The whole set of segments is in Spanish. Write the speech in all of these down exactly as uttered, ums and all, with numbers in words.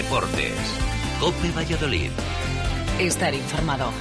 Deportes. COPE Valladolid. Estar informado.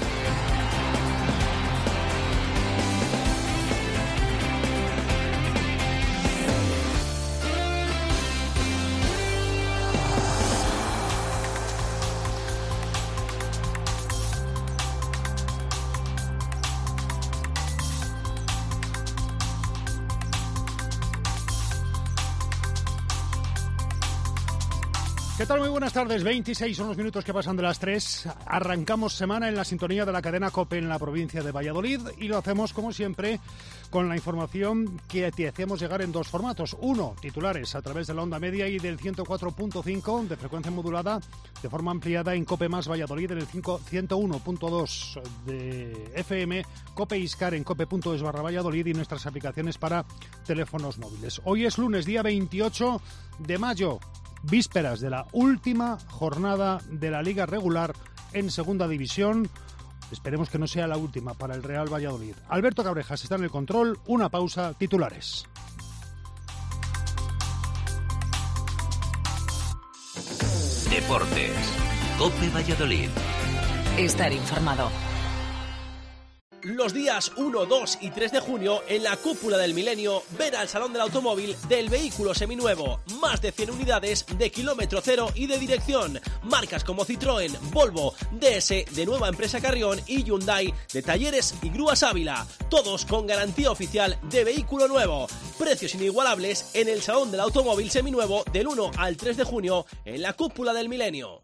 ¿Qué tal? Muy buenas tardes. veintiséis son los minutos que pasan de las tres. Arrancamos semana en la sintonía de la cadena COPE en la provincia de Valladolid y lo hacemos, como siempre, con la información que te hacemos llegar en dos formatos. Uno, titulares a través de la onda media y del ciento cuatro punto cinco de frecuencia modulada de forma ampliada en COPE más Valladolid en el ciento uno punto dos de F M, COPE Iscar en cope.es barra Valladolid y nuestras aplicaciones para teléfonos móviles. Hoy es lunes, día veintiocho de mayo. Vísperas de la última jornada de la Liga Regular en Segunda División. Esperemos que no sea la última para el Real Valladolid. Alberto Cabrejas está en el control. Una pausa. Titulares. Deportes. COPE Valladolid. Estar informado. Los días uno, dos y tres de junio, en la Cúpula del Milenio, ven al Salón del Automóvil del Vehículo Seminuevo. Más de cien unidades de kilómetro cero y de dirección. Marcas como Citroën, Volvo, D S de Nueva Empresa Carrión y Hyundai de Talleres y Grúas Ávila. Todos con garantía oficial de vehículo nuevo. Precios inigualables en el Salón del Automóvil Seminuevo del uno al tres de junio en la Cúpula del Milenio.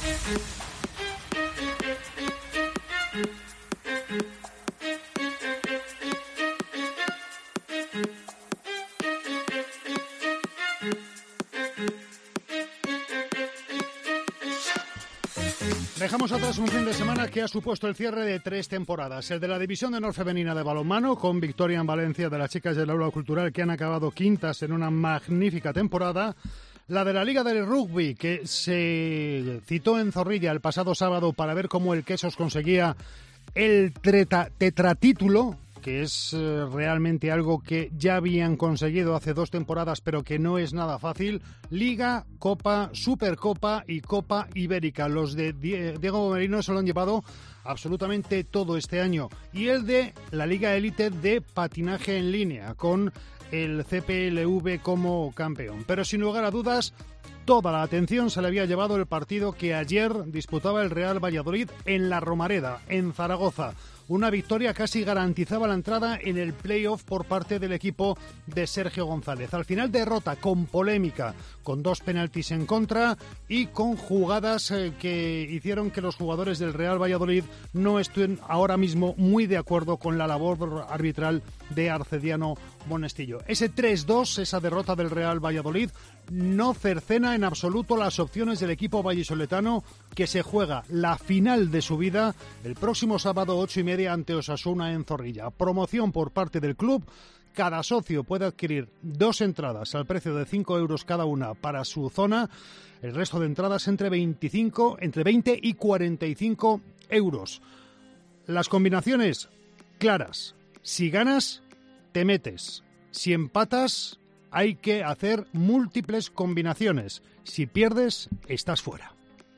Dejamos atrás un fin de semana que ha supuesto el cierre de tres temporadas. El de la División de Honor Femenina de balonmano, con victoria en Valencia de las chicas del Aula Cultural que han acabado quintas en una magnífica temporada. La de la Liga del Rugby, que se citó en Zorrilla el pasado sábado para ver cómo el Quesos conseguía el treta, tetratítulo, que es eh, realmente algo que ya habían conseguido hace dos temporadas, pero que no es nada fácil. Liga, Copa, Supercopa y Copa Ibérica. Los de Diego Merino se lo han llevado absolutamente todo este año. Y el de la Liga Élite de patinaje en línea, con el C P L V como campeón. Pero sin lugar a dudas, toda la atención se le había llevado el partido que ayer disputaba el Real Valladolid en La Romareda, en Zaragoza. Una victoria casi garantizaba la entrada en el play-off por parte del equipo de Sergio González. Al final derrota con polémica, con dos penaltis en contra y con jugadas eh, que hicieron que los jugadores del Real Valladolid no estén ahora mismo muy de acuerdo con la labor arbitral de Arcediano Monestillo. Ese tres dos, esa derrota del Real Valladolid, no cercena en absoluto las opciones del equipo vallisoletano, que se juega la final de su vida el próximo sábado ocho y media ante Osasuna en Zorrilla. Promoción por parte del club. Cada socio puede adquirir dos entradas al precio de cinco euros cada una para su zona. El resto de entradas entre veinticinco, entre veinte y cuarenta y cinco euros. Las combinaciones claras. Si ganas, te metes. Si empatas, hay que hacer múltiples combinaciones. Si pierdes, estás fuera.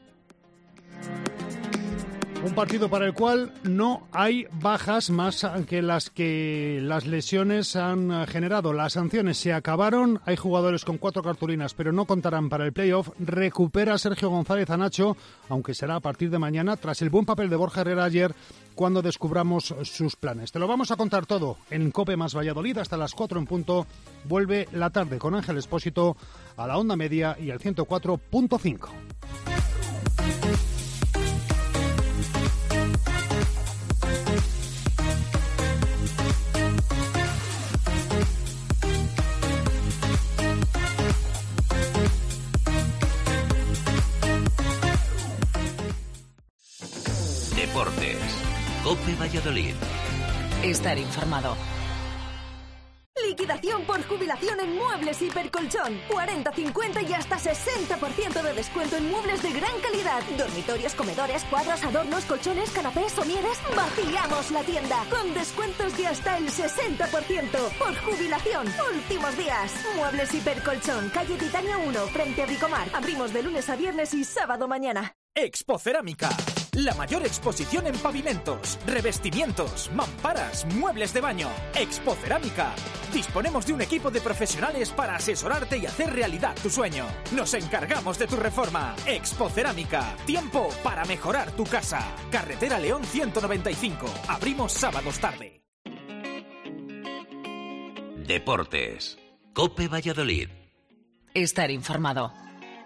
Un partido para el cual no hay bajas más que las que las lesiones han generado. Las sanciones se acabaron, hay jugadores con cuatro cartulinas, pero no contarán para el playoff. Recupera Sergio González a Nacho, aunque será a partir de mañana, tras el buen papel de Borja Herrera ayer, cuando descubramos sus planes. Te lo vamos a contar todo en COPE más Valladolid. Hasta las cuatro en punto vuelve la tarde con Ángel Expósito a la onda media y al ciento cuatro punto cinco. Deportes. COPE Valladolid. Estar informado. liquidación por jubilación en Muebles Hipercolchón. cuarenta, cincuenta y hasta sesenta por ciento de descuento en muebles de gran calidad. Dormitorios, comedores, cuadros, adornos, colchones, canapés, somieres. Vaciamos la tienda con descuentos de hasta el sesenta por ciento por jubilación. Últimos días. Muebles Hipercolchón, calle Titania uno, frente a Bricomar. Abrimos de lunes a viernes y sábado mañana. Expo Cerámica. La mayor exposición en pavimentos, revestimientos, mamparas, muebles de baño. Expo Cerámica. Disponemos de un equipo de profesionales para asesorarte y hacer realidad tu sueño. Nos encargamos de tu reforma. Expo Cerámica. Tiempo para mejorar tu casa. Carretera León ciento noventa y cinco. Abrimos sábados tarde. Deportes. COPE Valladolid. Estar informado.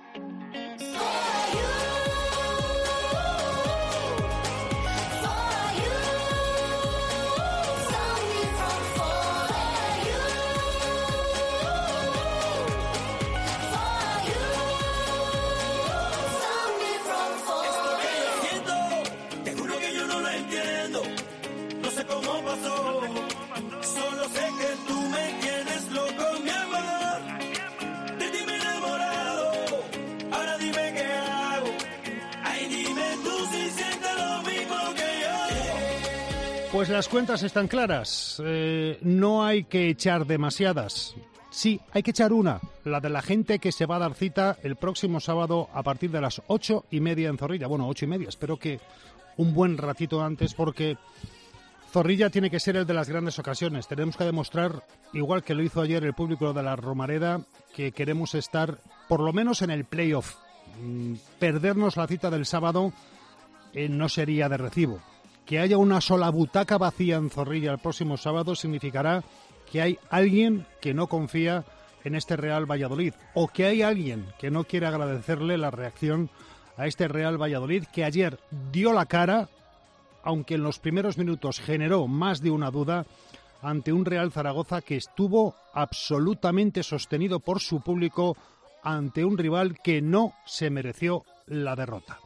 Pues las cuentas están claras, eh, no hay que echar demasiadas. Sí, hay que echar una, la de la gente que se va a dar cita el próximo sábado a partir de las ocho y media en Zorrilla. Bueno, ocho y media, espero que un buen ratito antes, porque Zorrilla tiene que ser el de las grandes ocasiones. Tenemos que demostrar, igual que lo hizo ayer el público de la Romareda, que queremos estar por lo menos en el playoff. Mm, perdernos la cita del sábado eh, no sería de recibo. Que haya una sola butaca vacía en Zorrilla el próximo sábado significará que hay alguien que no confía en este Real Valladolid, o que hay alguien que no quiere agradecerle la reacción a este Real Valladolid, que ayer dio la cara, aunque en los primeros minutos generó más de una duda, ante un Real Zaragoza que estuvo absolutamente sostenido por su público ante un rival que no se mereció la derrota.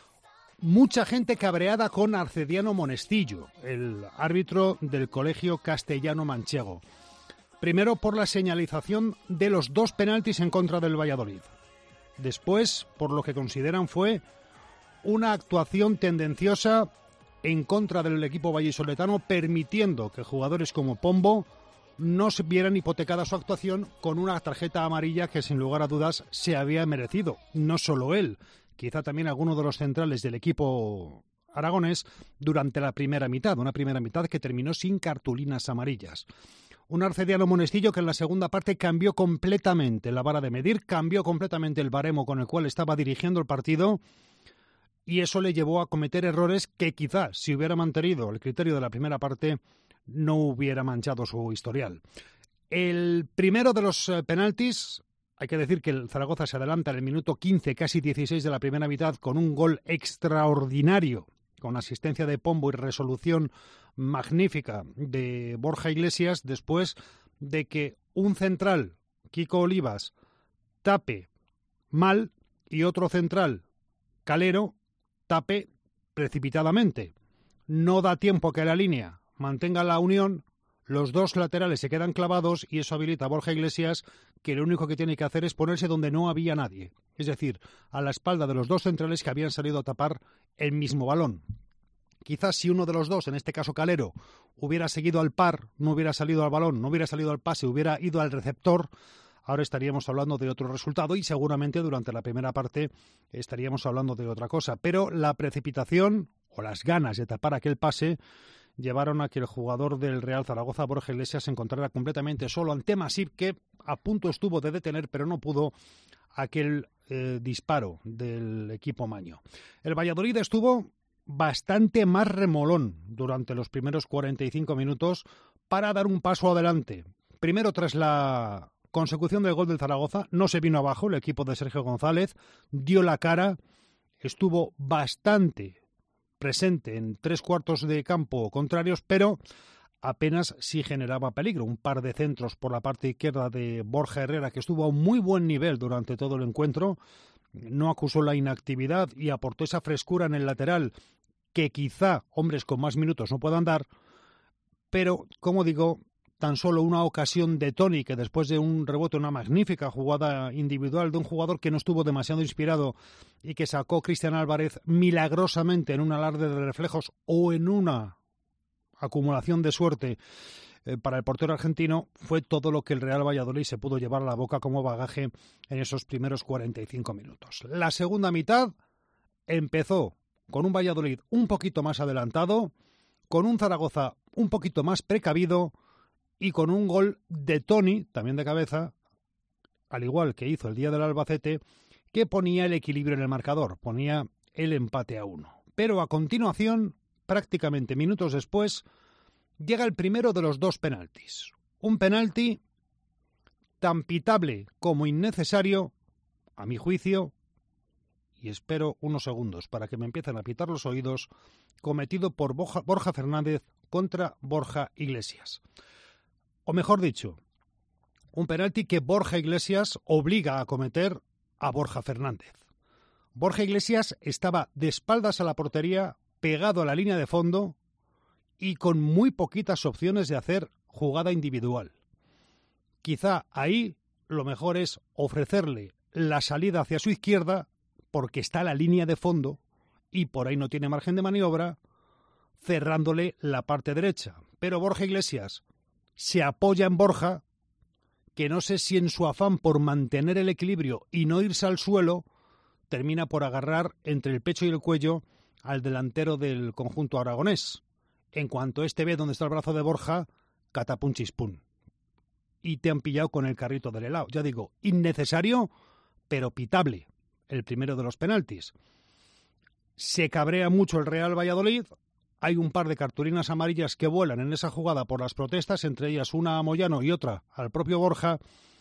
Mucha gente cabreada con Arcediano Monestillo, el árbitro del Colegio Castellano Manchego. Primero por la señalización de los dos penaltis en contra del Valladolid. Después, por lo que consideran fue una actuación tendenciosa en contra del equipo vallisoletano, permitiendo que jugadores como Pombo no se vieran hipotecada su actuación con una tarjeta amarilla que sin lugar a dudas se había merecido. No solo él, quizá también alguno de los centrales del equipo aragonés durante la primera mitad, una primera mitad que terminó sin cartulinas amarillas. Un Arcediano Monestillo que en la segunda parte cambió completamente la vara de medir, cambió completamente el baremo con el cual estaba dirigiendo el partido, y eso le llevó a cometer errores que quizá, si hubiera mantenido el criterio de la primera parte, no hubiera manchado su historial. El primero de los eh, penaltis... Hay que decir que el Zaragoza se adelanta en el minuto quince, casi dieciséis de la primera mitad, con un gol extraordinario, con asistencia de Pombo y resolución magnífica de Borja Iglesias, después de que un central, Kiko Olivas, tape mal y otro central, Calero, tape precipitadamente. No da tiempo que la línea mantenga la unión. Los dos laterales se quedan clavados y eso habilita a Borja Iglesias, que lo único que tiene que hacer es ponerse donde no había nadie. Es decir, a la espalda de los dos centrales que habían salido a tapar el mismo balón. Quizás si uno de los dos, en este caso Calero, hubiera seguido al par, no hubiera salido al balón, no hubiera salido al pase, hubiera ido al receptor, ahora estaríamos hablando de otro resultado y seguramente durante la primera parte estaríamos hablando de otra cosa. Pero la precipitación o las ganas de tapar aquel pase llevaron a que el jugador del Real Zaragoza, Borja Iglesias, se encontrara completamente solo ante Masip, que a punto estuvo de detener, pero no pudo aquel eh, disparo del equipo maño. El Valladolid estuvo bastante más remolón durante los primeros cuarenta y cinco minutos para dar un paso adelante. Primero, tras la consecución del gol del Zaragoza, no se vino abajo el equipo de Sergio González, dio la cara, estuvo bastante presente en tres cuartos de campo contrarios, pero apenas sí generaba peligro. Un par de centros por la parte izquierda de Borja Herrera, que estuvo a un muy buen nivel durante todo el encuentro, no acusó la inactividad y aportó esa frescura en el lateral que quizá hombres con más minutos no puedan dar, pero, como digo, tan solo una ocasión de Toni, que después de un rebote, una magnífica jugada individual de un jugador que no estuvo demasiado inspirado y que sacó Cristian Álvarez milagrosamente en un alarde de reflejos o en una acumulación de suerte eh, para el portero argentino, fue todo lo que el Real Valladolid se pudo llevar a la boca como bagaje en esos primeros cuarenta y cinco minutos. La segunda mitad empezó con un Valladolid un poquito más adelantado, con un Zaragoza un poquito más precavido y con un gol de Toni, también de cabeza, al igual que hizo el día del Albacete, que ponía el equilibrio en el marcador, ponía el empate a uno. Pero a continuación, prácticamente minutos después, llega el primero de los dos penaltis. Un penalti tan pitable como innecesario, a mi juicio, y espero unos segundos para que me empiecen a pitar los oídos, cometido por Borja, Borja Fernández contra Borja Iglesias. O mejor dicho, un penalti que Borja Iglesias obliga a cometer a Borja Fernández. Borja Iglesias estaba de espaldas a la portería, pegado a la línea de fondo y con muy poquitas opciones de hacer jugada individual. Quizá ahí lo mejor es ofrecerle la salida hacia su izquierda, porque está la línea de fondo y por ahí no tiene margen de maniobra, cerrándole la parte derecha. Pero Borja Iglesias se apoya en Borja, que no sé si en su afán por mantener el equilibrio y no irse al suelo, termina por agarrar entre el pecho y el cuello al delantero del conjunto aragonés. En cuanto este ve dónde está el brazo de Borja, catapum chispum. Y te han pillado con el carrito del helado. Ya digo, innecesario, pero pitable. El primero de los penaltis. Se cabrea mucho el Real Valladolid. Hay un par de cartulinas amarillas que vuelan en esa jugada por las protestas, entre ellas una a Moyano y otra al propio Borja,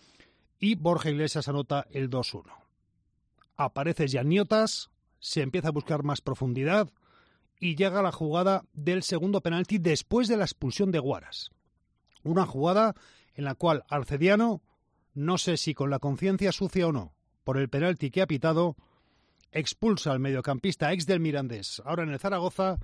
y Borja Iglesias anota el dos uno. Aparece Janiotas, se empieza a buscar más profundidad y llega la jugada del segundo penalti después de la expulsión de Guaras. Una jugada en la cual Arcediano, no sé si con la conciencia sucia o no, por el penalti que ha pitado, expulsa al mediocampista ex del Mirandés, ahora en el Zaragoza,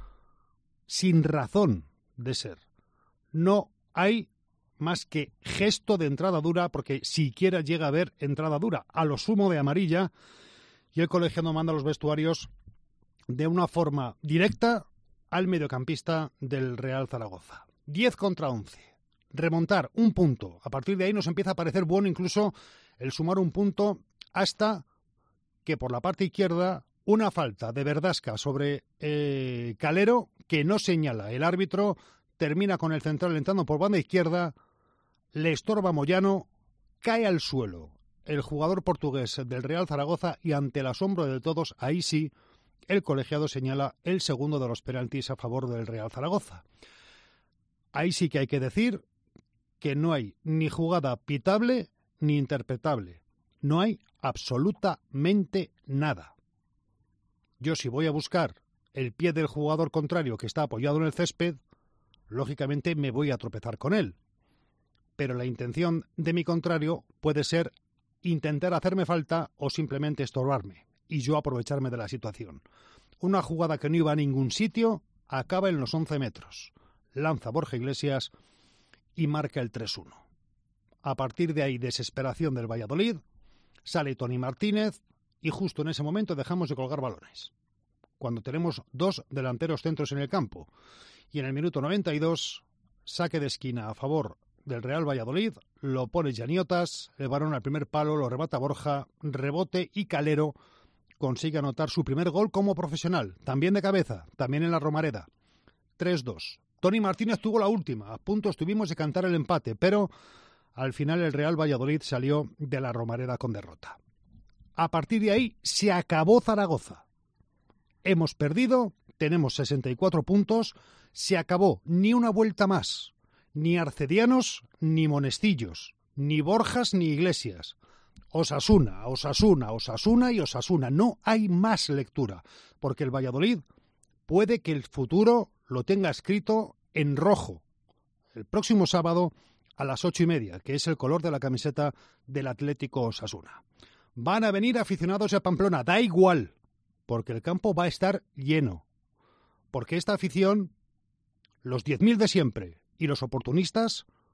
sin razón de ser. No hay más que gesto de entrada dura, porque siquiera llega a haber entrada dura, a lo sumo de amarilla, y el colegiado manda a los vestuarios de una forma directa al mediocampista del Real Zaragoza. diez contra once. Remontar un punto. A partir de ahí nos empieza a parecer bueno incluso el sumar un punto, hasta que por la parte izquierda una falta de Verdasca sobre eh, Calero, que no señala el árbitro, termina con el central entrando por banda izquierda, le estorba Moyano, cae al suelo el jugador portugués del Real Zaragoza y ante el asombro de todos, ahí sí, el colegiado señala el segundo de los penaltis a favor del Real Zaragoza. Ahí sí que hay que decir que no hay ni jugada pitable ni interpretable. No hay absolutamente nada. Yo, si voy a buscar el pie del jugador contrario que está apoyado en el césped, lógicamente me voy a tropezar con él. Pero la intención de mi contrario puede ser intentar hacerme falta o simplemente estorbarme y yo aprovecharme de la situación. Una jugada que no iba a ningún sitio acaba en los once metros. Lanza Borja Iglesias y marca el tres uno. A partir de ahí, desesperación del Valladolid, sale Toni Martínez y justo en ese momento dejamos de colgar balones. Cuando tenemos dos delanteros centros en el campo. Y en el minuto noventa y dos, saque de esquina a favor del Real Valladolid, lo pone Janiotas, el balón al primer palo, lo remata Borja, rebote y Calero consigue anotar su primer gol como profesional, también de cabeza, también en la Romareda. tres dos. Toni Martínez tuvo la última, a punto estuvimos de cantar el empate, pero al final el Real Valladolid salió de la Romareda con derrota. A partir de ahí se acabó Zaragoza. Hemos perdido, tenemos sesenta y cuatro puntos, se acabó, ni una vuelta más, ni Arcedianos ni Monestillos, ni Borjas ni Iglesias. Osasuna, Osasuna, Osasuna y Osasuna. No hay más lectura, porque el Valladolid puede que el futuro lo tenga escrito en rojo el próximo sábado a las ocho y media, que es el color de la camiseta del Atlético Osasuna. Van a venir aficionados a Pamplona, da igual, porque el campo va a estar lleno, porque esta afición, los diez mil de siempre y los oportunistas,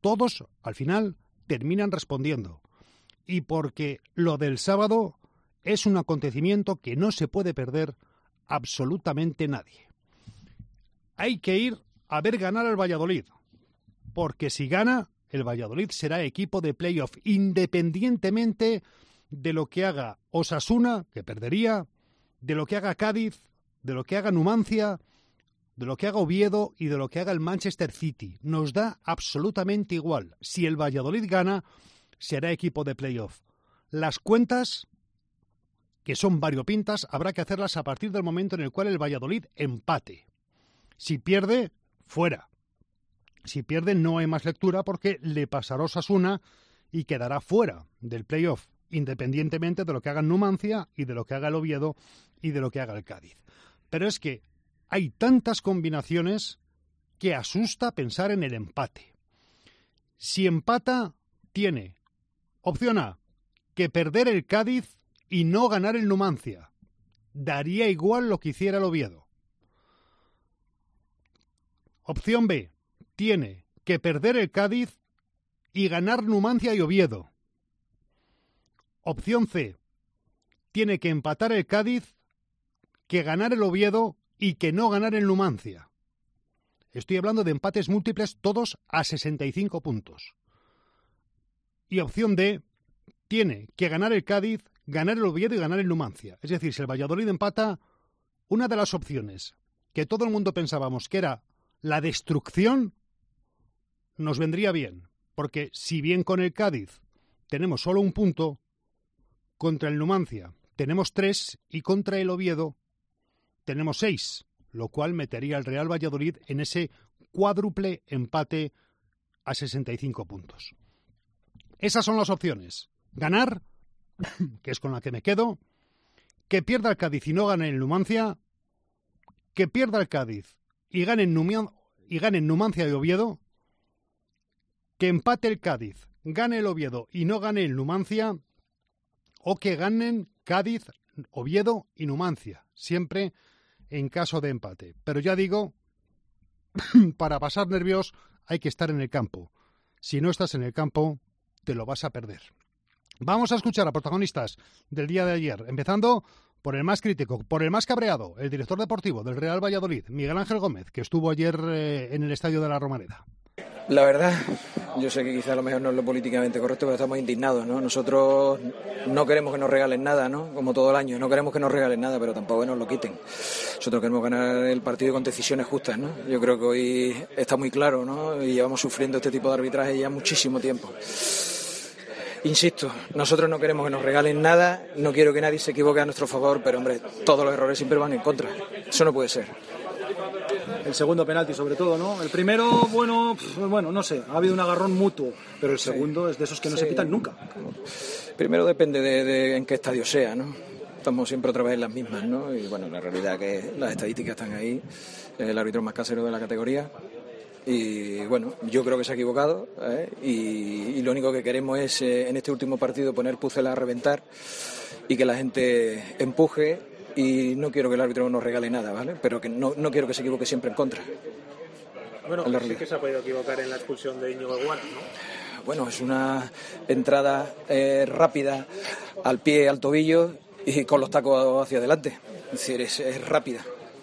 todos al final terminan respondiendo. Y porque lo del sábado es un acontecimiento que no se puede perder absolutamente nadie. Hay que ir a ver ganar al Valladolid, porque si gana, el Valladolid será equipo de playoff, independientemente de lo que haga Osasuna, que perdería, de lo que haga Cádiz, de lo que haga Numancia, de lo que haga Oviedo y de lo que haga el Manchester City. Nos da absolutamente igual. Si el Valladolid gana, será equipo de playoff. Las cuentas, que son variopintas, habrá que hacerlas a partir del momento en el cual el Valladolid empate. Si pierde, fuera. Si pierde, no hay más lectura porque le pasará Osasuna y quedará fuera del playoff, independientemente de lo que haga Numancia y de lo que haga el Oviedo y de lo que haga el Cádiz. Pero es que hay tantas combinaciones que asusta pensar en el empate. Si empata, tiene opción A, que perder el Cádiz y no ganar el Numancia. Daría igual lo que hiciera el Oviedo. Opción B, tiene que perder el Cádiz y ganar Numancia y Oviedo. Opción C, tiene que empatar el Cádiz, que ganar el Oviedo y que no ganar el Numancia. Estoy hablando de empates múltiples, todos a sesenta y cinco puntos. Y opción D, tiene que ganar el Cádiz, ganar el Oviedo y ganar el Numancia. Es decir, si el Valladolid empata, una de las opciones que todo el mundo pensábamos que era la destrucción, nos vendría bien. Porque si bien con el Cádiz tenemos solo un punto, contra el Numancia tenemos tres y contra el Oviedo tenemos seis, lo cual metería al Real Valladolid en ese cuádruple empate a sesenta y cinco puntos. Esas son las opciones. Ganar, que es con la que me quedo, que pierda el Cádiz y no gane el Numancia, que pierda el Cádiz y gane el Numancia, y gane el Numancia y Oviedo, que empate el Cádiz, gane el Oviedo y no gane el Numancia, o que ganen Cádiz, Oviedo y Numancia, siempre en caso de empate. Pero ya digo, para pasar nervios hay que estar en el campo. Si no estás en el campo, te lo vas a perder. Vamos a escuchar a protagonistas del día de ayer, empezando por el más crítico, por el más cabreado, el director deportivo del Real Valladolid, Miguel Ángel Gómez, que estuvo ayer eh, en el estadio de la Romareda. La verdad, yo sé que quizá a lo mejor no es lo políticamente correcto, pero estamos indignados, ¿no? Nosotros no queremos que nos regalen nada, ¿no? Como todo el año, no queremos que nos regalen nada, pero tampoco que nos lo quiten. Nosotros queremos ganar el partido con decisiones justas, ¿no? Yo creo que hoy está muy claro, ¿no? Y llevamos sufriendo este tipo de arbitraje ya muchísimo tiempo. Insisto, nosotros no queremos que nos regalen nada, no quiero que nadie se equivoque a nuestro favor, pero hombre, todos los errores siempre van en contra. Eso no puede ser. El segundo penalti sobre todo, ¿no? El primero, bueno, bueno, no sé, ha habido un agarrón mutuo, pero el segundo sí. Es de esos que no sí. se pitan nunca. Primero depende de, de en qué estadio sea, ¿no? Estamos siempre otra vez en las mismas, ¿no? Y bueno, la realidad es que las estadísticas están ahí, el árbitro más casero de la categoría. Y bueno, yo creo que se ha equivocado, ¿eh? y, y lo único que queremos es eh, en este último partido poner puzzles a reventar y que la gente empuje, y no quiero que el árbitro nos regale nada, ¿vale? Pero que no, no quiero que se equivoque siempre en contra. Bueno, sí que se ha podido equivocar en la expulsión de Íñigo Eguano, ¿no? Bueno, es una entrada eh, rápida al pie, al tobillo y con los tacos hacia adelante, es decir, es, es rápida.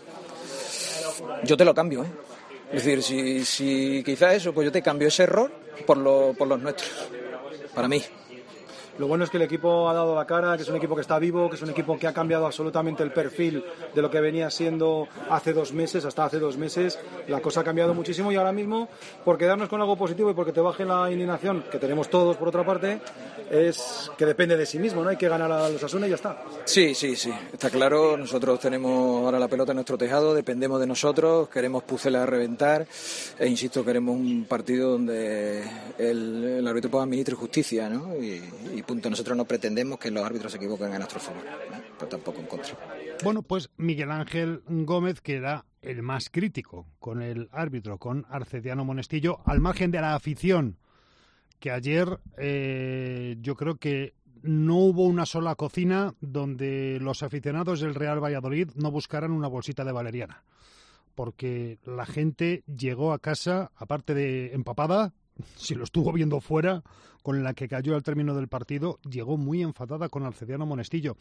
Yo te lo cambio, ¿eh? Es decir, si, si quizá eso, pues yo te cambio ese error por, lo, por los nuestros, para mí. Lo bueno es que el equipo ha dado la cara, que es un equipo que está vivo, que es un equipo que ha cambiado absolutamente el perfil de lo que venía siendo hace dos meses, hasta hace dos meses. La cosa ha cambiado muchísimo y ahora mismo, por quedarnos con algo positivo y porque te baje la indignación, que tenemos todos por otra parte, es que depende de sí mismo, ¿no? Hay que ganar a los Osasuna y ya está. Sí, sí, sí, está claro. Nosotros tenemos ahora la pelota en nuestro tejado, dependemos de nosotros, queremos puzzles a reventar e insisto, queremos un partido donde el, el árbitro pueda administrar justicia, ¿no? Y, y punto. Nosotros no pretendemos que los árbitros se equivoquen a nuestro favor, ¿no? Pero tampoco en contra. Bueno, pues Miguel Ángel Gómez, que era el más crítico con el árbitro, con Arcediano Monestillo, al margen de la afición, que ayer eh, yo creo que no hubo una sola cocina donde los aficionados del Real Valladolid no buscaran una bolsita de valeriana, porque la gente llegó a casa, aparte de empapada, si lo estuvo viendo fuera, con la que cayó al término del partido, llegó muy enfadada con Arcediano Monestillo.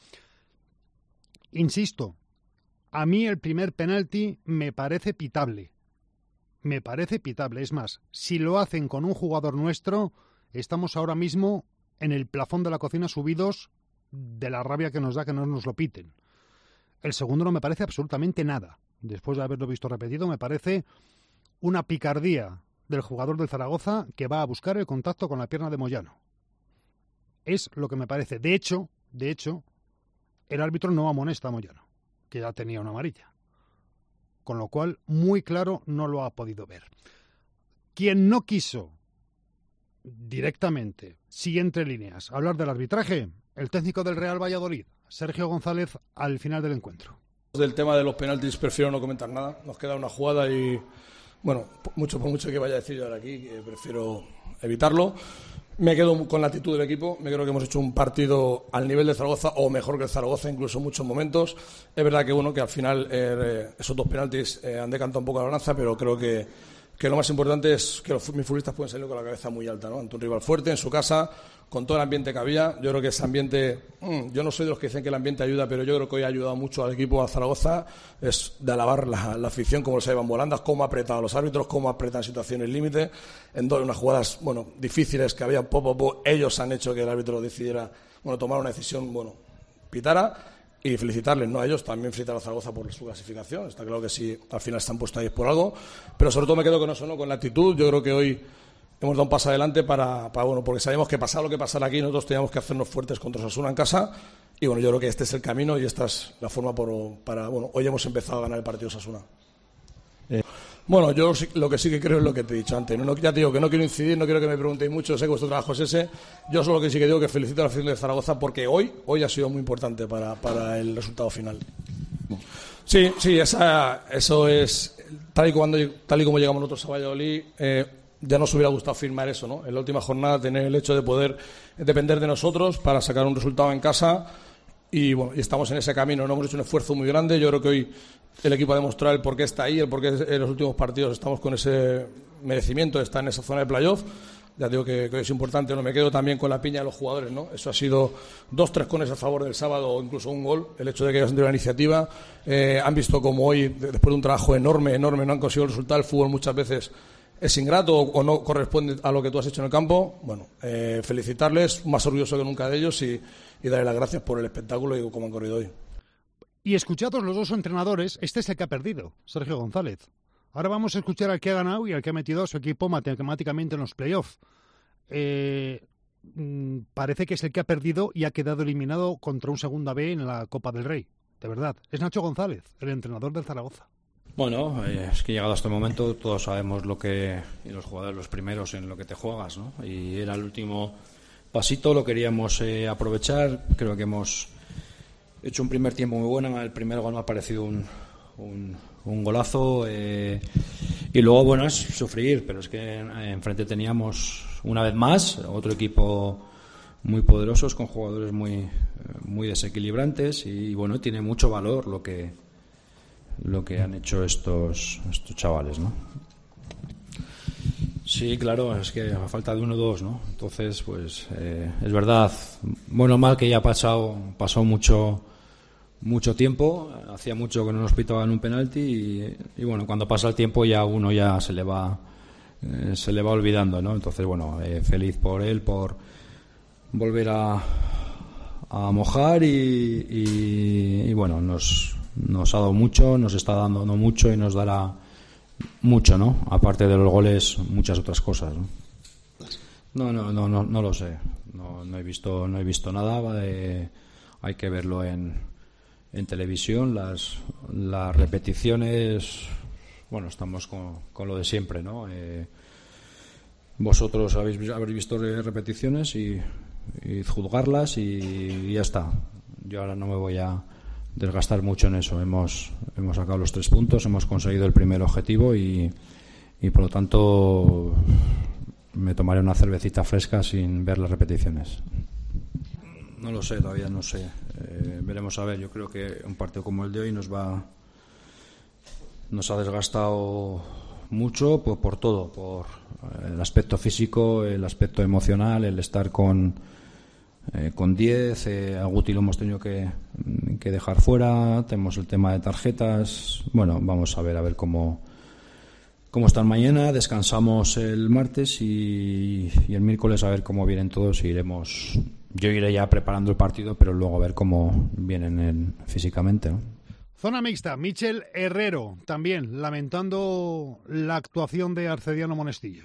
Insisto, a mí el primer penalti me parece pitable. Me parece pitable. Es más, si lo hacen con un jugador nuestro, estamos ahora mismo en el plafón de la cocina subidos de la rabia que nos da que no nos lo piten. El segundo no me parece absolutamente nada. Después de haberlo visto repetido, me parece una picardía del jugador del Zaragoza que va a buscar el contacto con la pierna de Moyano. Es lo que me parece. De hecho, de hecho, el árbitro no amonesta a Moyano, que ya tenía una amarilla. Con lo cual, muy claro, no lo ha podido ver. Quien no quiso directamente, sí entre líneas, hablar del arbitraje, el técnico del Real Valladolid, Sergio González, al final del encuentro. Del tema de los penaltis prefiero no comentar nada. Nos queda una jugada y, bueno, mucho por mucho que vaya a decir yo ahora aquí, que prefiero evitarlo. Me quedo con la actitud del equipo. Me creo que hemos hecho un partido al nivel de Zaragoza o mejor que el Zaragoza, incluso en muchos momentos. Es verdad que, bueno, que al final eh, esos dos penaltis eh, han decantado un poco la balanza, pero creo que, que lo más importante es que los, mis futbolistas pueden salir con la cabeza muy alta, ¿no? Ante un rival fuerte, en su casa, con todo el ambiente que había. Yo creo que ese ambiente, mmm, yo no soy de los que dicen que el ambiente ayuda, pero yo creo que hoy ha ayudado mucho al equipo, a Zaragoza. Es de alabar la, la afición, cómo se llevan volandas, cómo ha apretado a los árbitros, cómo ha apretado en situaciones límite, en dos, unas jugadas, bueno, difíciles que había, po, po, po, ellos han hecho que el árbitro decidiera, bueno, tomar una decisión, bueno, pitara, y felicitarles, no a ellos, también felicitar a Zaragoza por su clasificación. Está claro que sí, al final se han puesto ahí por algo, pero sobre todo me quedo con eso, ¿no? Con la actitud. Yo creo que hoy hemos dado un paso adelante para, para bueno, porque sabemos que pasara lo que pasara aquí, nosotros teníamos que hacernos fuertes contra Osasuna en casa, y bueno, yo creo que este es el camino y esta es la forma por, para, bueno, hoy hemos empezado a ganar el partido Osasuna. Eh. Bueno, yo lo que sí que creo es lo que te he dicho antes, ¿no? No, ya te digo que no quiero incidir, no quiero que me preguntéis mucho, sé que vuestro trabajo es ese. Yo solo que sí que digo que felicito a la afición de Zaragoza porque hoy, hoy ha sido muy importante para, para el resultado final. Sí, sí, esa, eso es, tal y, cuando, tal y como llegamos nosotros a Valladolid, eh, ya nos hubiera gustado firmar eso, ¿no? En la última jornada tener el hecho de poder depender de nosotros para sacar un resultado en casa y bueno, y estamos en ese camino, no hemos hecho un esfuerzo muy grande. Yo creo que hoy el equipo ha demostrado el por qué está ahí, el por qué en los últimos partidos estamos con ese merecimiento de estar en esa zona de playoff. Ya digo que, que es importante, no me quedo también con la piña de los jugadores, ¿no? Eso ha sido dos, tres cones a favor del sábado o incluso un gol, el hecho de que hayan tenido la iniciativa. Eh, han visto como hoy, después de un trabajo enorme, enorme, no han conseguido el resultado. El fútbol muchas veces es ingrato o, o no corresponde a lo que tú has hecho en el campo. Bueno, eh, felicitarles, más orgulloso que nunca de ellos y, y darles las gracias por el espectáculo y cómo han corrido hoy. Y escuchados los dos entrenadores, este es el que ha perdido, Sergio González. Ahora vamos a escuchar al que ha ganado y al que ha metido a su equipo matemáticamente en los playoffs. Eh, parece que es el que ha perdido y ha quedado eliminado contra un segunda B en la Copa del Rey. De verdad. Es Nacho González, el entrenador del Zaragoza. Bueno, eh, es que llegado a este momento todos sabemos lo que, y los jugadores los primeros en lo que te juegas, ¿no? Y era el último pasito, lo queríamos eh, aprovechar. Creo que hemos hecho un primer tiempo muy bueno. El primer gol me ha parecido un, un, un golazo eh, y luego, bueno, es sufrir, pero es que enfrente teníamos una vez más otro equipo muy poderosos con jugadores muy, muy desequilibrantes y, y bueno, tiene mucho valor lo que lo que han hecho estos estos chavales, ¿no? Sí, claro, es que a falta de uno o dos, ¿no? Entonces, pues eh, es verdad, bueno o mal que ya ha pasado pasó mucho mucho tiempo, hacía mucho que no nos pitaban un penalti y, y bueno, cuando pasa el tiempo ya uno ya se le va eh, se le va olvidando, ¿no? Entonces, bueno, eh, feliz por él por volver a a mojar y, y, y bueno, nos nos ha dado mucho, nos está dando mucho y nos dará mucho, ¿no? Aparte de los goles, muchas otras cosas, ¿no? No, no, no, no, no lo sé. No, no he visto, no he visto nada. Eh, hay que verlo en, en televisión. Las, las repeticiones, bueno, estamos con, con lo de siempre, ¿no? Eh, vosotros habéis, habéis visto repeticiones y, y juzgarlas y, y ya está. Yo ahora no me voy a desgastar mucho en eso. Hemos hemos sacado los tres puntos, hemos conseguido el primer objetivo y, y por lo tanto me tomaré una cervecita fresca sin ver las repeticiones. No lo sé, todavía no sé. Eh, veremos a ver. Yo creo que un partido como el de hoy nos va nos ha desgastado mucho pues por todo, por el aspecto físico, el aspecto emocional, el estar con eh, con diez, eh, a Guti lo hemos tenido que, que dejar fuera, tenemos el tema de tarjetas. Bueno, vamos a ver a ver cómo cómo están mañana, descansamos el martes y, y el miércoles a ver cómo vienen todos y iremos, yo iré ya preparando el partido, pero luego a ver cómo vienen en, físicamente, ¿no? Zona mixta, Michel Herrero, también lamentando la actuación de Arcediano Monestillo.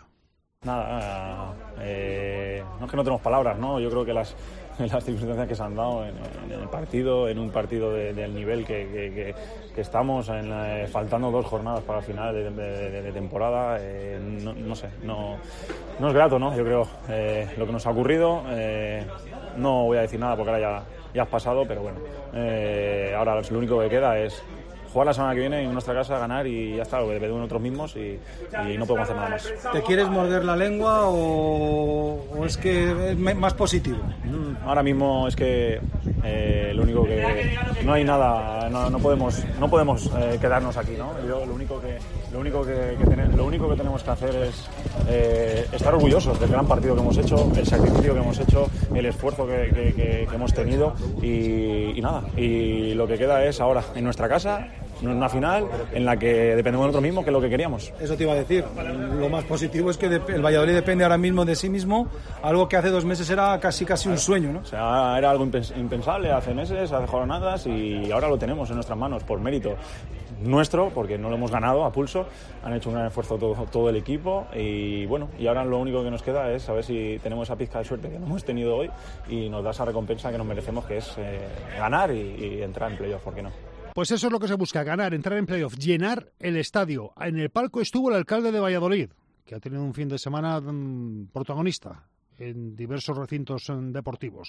Nada, eh, no es que no tenemos palabras, ¿no? Yo creo que las, las circunstancias que se han dado en, en el partido, en un partido de, del nivel que, que, que, que estamos, en, eh, faltando dos jornadas para el final de, de, de temporada, eh, no, no sé, no, no es grato, ¿no? Yo creo eh, lo que nos ha ocurrido, eh, no voy a decir nada porque ahora ya, ya has pasado, pero bueno, eh, ahora lo único que queda es jugar la semana que viene en nuestra casa, ganar y ya está, lo que depende de nosotros mismos y, y no podemos hacer nada más. ¿Te quieres morder la lengua o, o es que es más positivo? Ahora mismo es que eh, lo único que no hay nada, no, no podemos, no podemos eh, quedarnos aquí, ¿no? Yo, lo único que lo único que, que ten, lo único que tenemos que hacer es eh, estar orgullosos del gran partido que hemos hecho, el sacrificio que hemos hecho, el esfuerzo que, que, que, que hemos tenido y, y nada. Y lo que queda es ahora en nuestra casa, en una final en la que dependemos de nosotros mismos, que es lo que queríamos. Eso te iba a decir. Lo más positivo es que el Valladolid depende ahora mismo de sí mismo, algo que hace dos meses era casi casi un sueño, ¿no? O sea, era algo impensable hace meses, hace jornadas y ahora lo tenemos en nuestras manos por mérito nuestro, porque no lo hemos ganado a pulso. Han hecho un gran esfuerzo todo, todo el equipo y bueno, y ahora lo único que nos queda es saber si tenemos esa pizca de suerte que no hemos tenido hoy y nos da esa recompensa que nos merecemos, que es eh, ganar y, y entrar en playoff, ¿por qué no? Pues eso es lo que se busca, ganar, entrar en playoff, llenar el estadio. En el palco estuvo el alcalde de Valladolid, que ha tenido un fin de semana mmm, protagonista en diversos recintos deportivos.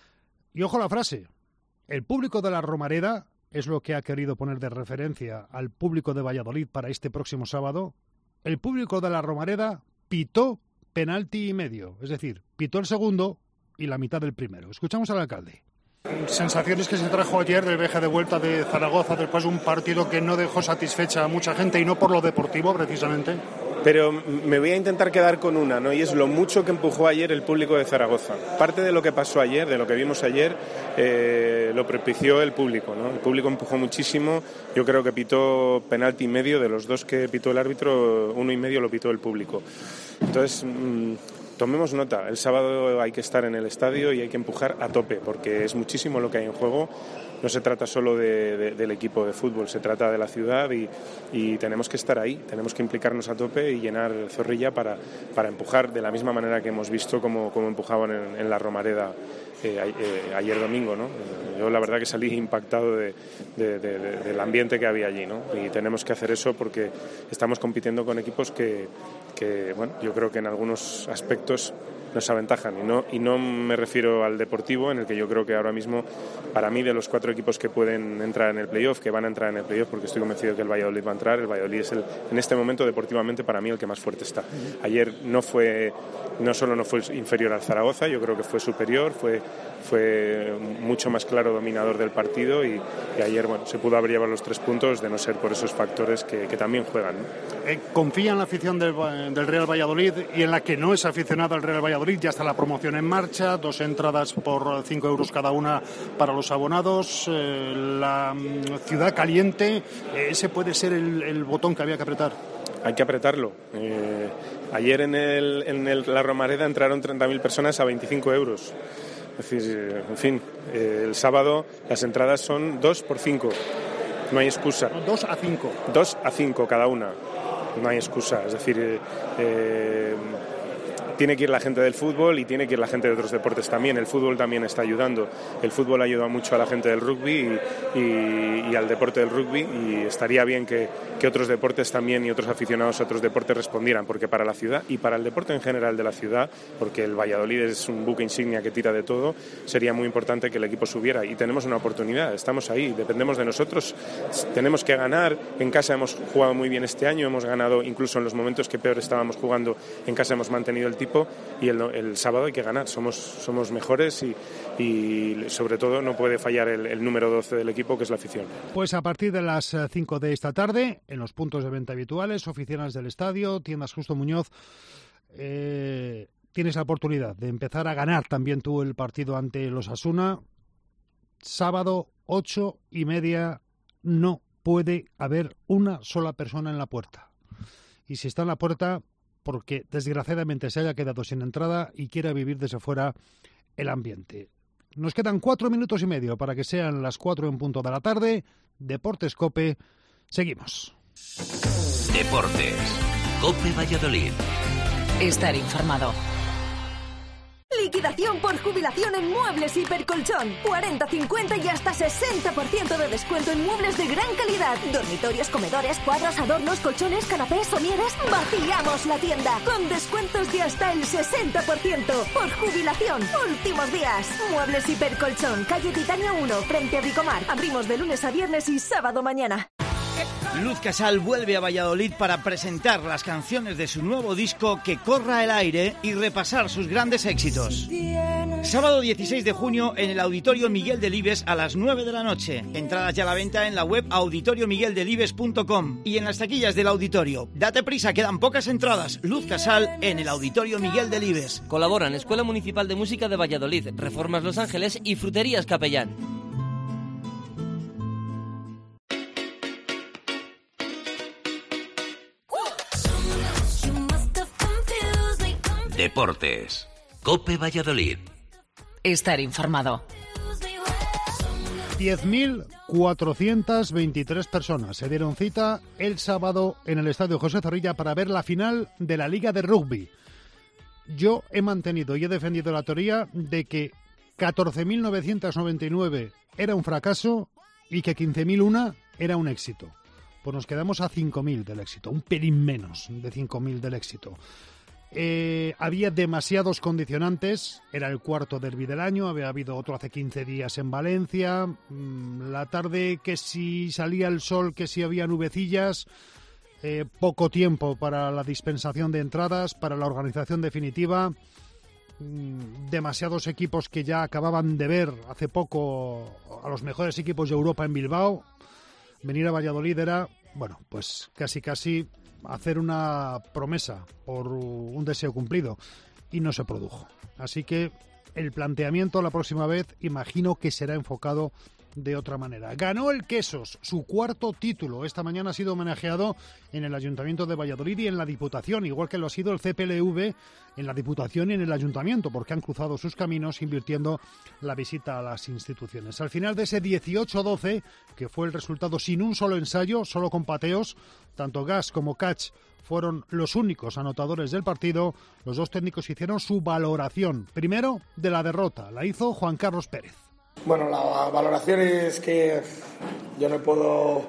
Y ojo la frase, el público de la Romareda es lo que ha querido poner de referencia al público de Valladolid para este próximo sábado. El público de la Romareda pitó penalti y medio, es decir, pitó el segundo y la mitad del primero. Escuchamos al alcalde. Sensaciones que se trajo ayer del viaje de vuelta de Zaragoza después de un partido que no dejó satisfecha a mucha gente y no por lo deportivo precisamente. Pero me voy a intentar quedar con una, ¿no? Y es lo mucho que empujó ayer el público de Zaragoza. Parte de lo que pasó ayer, de lo que vimos ayer, eh, lo propició el público, ¿no? El público empujó muchísimo. Yo creo que pitó penalti y medio. De los dos que pitó el árbitro, uno y medio lo pitó el público. Entonces, mmm, tomemos nota. El sábado hay que estar en el estadio y hay que empujar a tope, porque es muchísimo lo que hay en juego. No se trata solo de, de, del equipo de fútbol, se trata de la ciudad y, y tenemos que estar ahí, tenemos que implicarnos a tope y llenar Zorrilla para, para empujar de la misma manera que hemos visto como, como empujaban en, en la Romareda eh, eh, ayer domingo, ¿no? Yo la verdad que salí impactado de, de, de, de, del ambiente que había allí, ¿no? Y tenemos que hacer eso porque estamos compitiendo con equipos que, que bueno, yo creo que en algunos aspectos nos aventajan y no, y no me refiero al deportivo, en el que yo creo que ahora mismo, para mí, de los cuatro equipos que pueden entrar en el playoff, que van a entrar en el playoff, porque estoy convencido que el Valladolid va a entrar, el Valladolid es el, en este momento deportivamente para mí el que más fuerte está. Ayer no fue, no solo no fue inferior al Zaragoza, yo creo que fue superior, fue, fue mucho más claro dominador del partido y, y ayer bueno, se pudo haber llevado los tres puntos de no ser por esos factores que, que también juegan, ¿no? Eh, confía en la afición del, del Real Valladolid y en la que no es aficionada al Real Valladolid. Ya está la promoción en marcha, dos entradas por cinco euros cada una para los abonados. Eh, la um, ciudad caliente, eh, ese puede ser el, el botón que había que apretar. Hay que apretarlo. Eh, ayer en, el, en el, la Romareda entraron treinta mil personas a veinticinco euros. Es decir, en fin, eh, el sábado las entradas son dos por cinco. No hay excusa. dos a cinco. dos a cinco cada una. No hay excusa. Es decir, eh, eh, tiene que ir la gente del fútbol y tiene que ir la gente de otros deportes también. El fútbol también está ayudando. El fútbol ayuda mucho a la gente del rugby y, y, y al deporte del rugby, y estaría bien que, que otros deportes también y otros aficionados a otros deportes respondieran, porque para la ciudad y para el deporte en general de la ciudad, porque el Valladolid es un buque insignia que tira de todo, sería muy importante que el equipo subiera y tenemos una oportunidad, estamos ahí, dependemos de nosotros, tenemos que ganar. En casa hemos jugado muy bien este año, hemos ganado incluso en los momentos que peor estábamos jugando, en casa hemos mantenido el tipo. Y el, el sábado hay que ganar, somos, somos mejores y, y sobre todo no puede fallar el, el número doce del equipo, que es la afición. Pues a partir de las cinco de esta tarde, en los puntos de venta habituales, oficinas del estadio, tiendas Justo Muñoz, eh, tienes la oportunidad de empezar a ganar también tú el partido ante los Osasuna. Sábado, ocho y media, no puede haber una sola persona en la puerta. Y si está en la puerta, porque desgraciadamente se haya quedado sin entrada y quiera vivir desde fuera el ambiente. Nos quedan cuatro minutos y medio para que sean las cuatro en punto de la tarde. Deportes Cope, seguimos. Deportes, Cope Valladolid. Estar informado. Liquidación por jubilación en Muebles Hipercolchón. cuarenta, cincuenta y hasta sesenta por ciento de descuento en muebles de gran calidad. Dormitorios, comedores, cuadros, adornos, colchones, canapés, somieres. Vaciamos la tienda con descuentos de hasta el sesenta por ciento. Por jubilación. Últimos días. Muebles Hipercolchón. Calle Titania uno, frente a Bricomar. Abrimos de lunes a viernes y sábado mañana. Luz Casal vuelve a Valladolid para presentar las canciones de su nuevo disco Que corra el aire y repasar sus grandes éxitos. Sábado dieciséis de junio en el Auditorio Miguel Delibes a las nueve de la noche. Entradas ya a la venta en la web auditorio miguel delibes punto com y en las taquillas del auditorio. Date prisa, quedan pocas entradas. Luz Casal en el Auditorio Miguel Delibes. Colaboran Escuela Municipal de Música de Valladolid, Reformas Los Ángeles y Fruterías Capellán. Deportes, Cope Valladolid. Estar informado. diez mil cuatrocientas veintitrés personas se dieron cita el sábado en el Estadio José Zorrilla para ver la final de la Liga de Rugby. Yo he mantenido y he defendido la teoría de que catorce mil novecientos noventa y nueve era un fracaso y que quince mil uno era un éxito. Pues nos quedamos a cinco mil del éxito, un pelín menos de cinco mil del éxito. Eh, había demasiados condicionantes, era el cuarto derbi del año, había habido otro hace quince días en Valencia, mmm, la tarde que si salía el sol, que si había nubecillas, eh, poco tiempo para la dispensación de entradas, para la organización definitiva, mmm, demasiados equipos que ya acababan de ver hace poco a los mejores equipos de Europa en Bilbao. Venir a Valladolid era, bueno, pues casi casi hacer una promesa por un deseo cumplido y no se produjo. Así que el planteamiento la próxima vez imagino que será enfocado de otra manera. Ganó el Quesos, su cuarto título. Esta mañana ha sido homenajeado en el Ayuntamiento de Valladolid y en la Diputación, igual que lo ha sido el C P L V en la Diputación y en el Ayuntamiento, porque han cruzado sus caminos invirtiendo la visita a las instituciones. Al final de ese dieciocho doce, que fue el resultado sin un solo ensayo, solo con pateos, tanto Gas como Catch fueron los únicos anotadores del partido. Los dos técnicos hicieron su valoración. Primero, de la derrota. La hizo Juan Carlos Pérez. Bueno, la valoración es que yo no puedo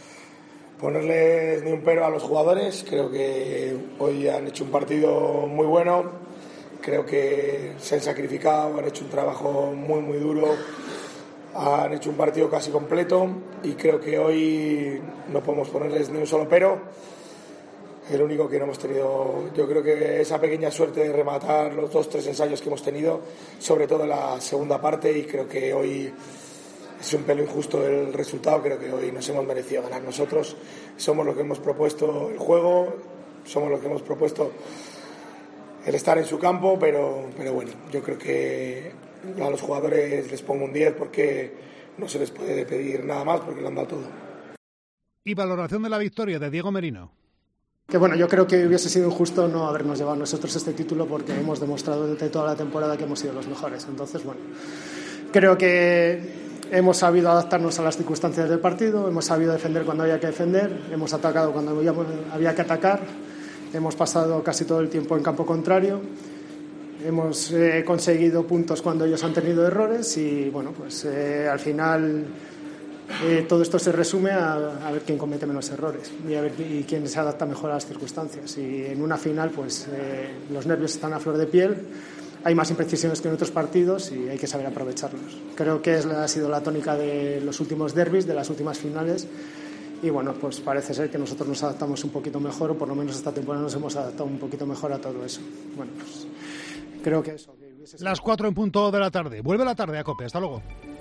ponerles ni un pero a los jugadores. Creo que hoy han hecho un partido muy bueno. Creo que se han sacrificado, han hecho un trabajo muy, muy duro. Han hecho un partido casi completo y creo que hoy no podemos ponerles ni un solo pero. El único que no hemos tenido, yo creo que esa pequeña suerte de rematar los dos, tres ensayos que hemos tenido, sobre todo en la segunda parte, y creo que hoy es un pelo injusto el resultado. Creo que hoy nos hemos merecido ganar nosotros. Somos los que hemos propuesto el juego, somos los que hemos propuesto el estar en su campo, pero, pero bueno, yo creo que a los jugadores les pongo un diez porque no se les puede pedir nada más porque lo han dado todo. Y valoración de la victoria de Diego Merino. Que bueno, yo creo que hubiese sido injusto no habernos llevado nosotros este título porque hemos demostrado durante toda la temporada que hemos sido los mejores. Entonces, bueno, creo que hemos sabido adaptarnos a las circunstancias del partido, hemos sabido defender cuando había que defender, hemos atacado cuando había que atacar, hemos pasado casi todo el tiempo en campo contrario, hemos eh, conseguido puntos cuando ellos han tenido errores y bueno, pues eh, al final Eh, todo esto se resume a, a ver quién comete menos errores y a ver y quién se adapta mejor a las circunstancias. Y en una final, pues eh, los nervios están a flor de piel, hay más imprecisiones que en otros partidos y hay que saber aprovecharlos. Creo que es, ha sido la tónica de los últimos derbis, de las últimas finales. Y bueno, pues parece ser que nosotros nos adaptamos un poquito mejor, o por lo menos esta temporada nos hemos adaptado un poquito mejor a todo eso. Bueno, pues creo que eso. Que Las cuatro en punto de la tarde. Vuelve la tarde a Cope. Hasta luego.